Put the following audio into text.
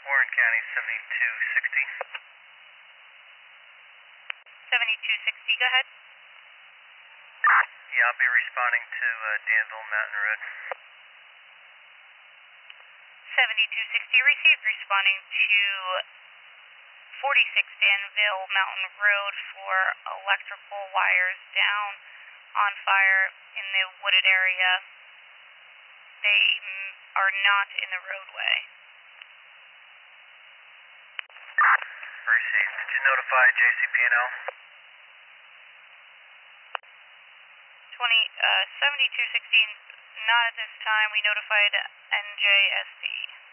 Warren County 7260. 7260, go ahead. Yeah, I'll be responding to Danville Mountain Road. 7260 received, responding to 46 Danville Mountain Road for electrical wires down on fire in the wooded area. They are not in the roadway. Received. Did you notify JCP&L? 7216, not at this time. We notified NJSC.